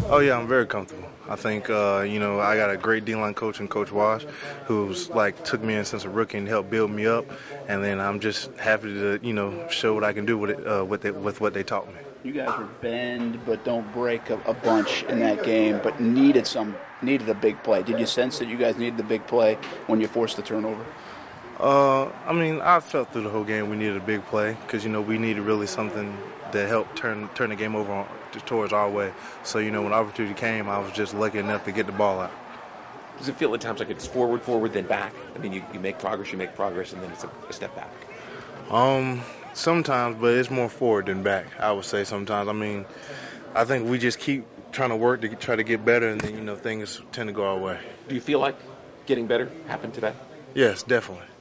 Oh yeah, I'm very comfortable. I think I got a great D-line coach in Coach Wash, who's like took me in since a rookie and helped build me up, and then I'm just happy to show what I can do with it with what they taught me. You guys were bend but don't break a bunch in that game, but needed a big play. Did you sense that you guys needed the big play when you forced the turnover? I felt through the whole game we needed a big play because we needed really something that helped turn the game over towards our way. So when opportunity came, I was just lucky enough to get the ball out. Does it feel at times like it's forward, then back? I mean, you make progress, and then it's a step back. Sometimes, but it's more forward than back, I would say sometimes. I think we just keep trying to work to try to get better, and then things tend to go our way. Do you feel like getting better happened today? Yes, definitely.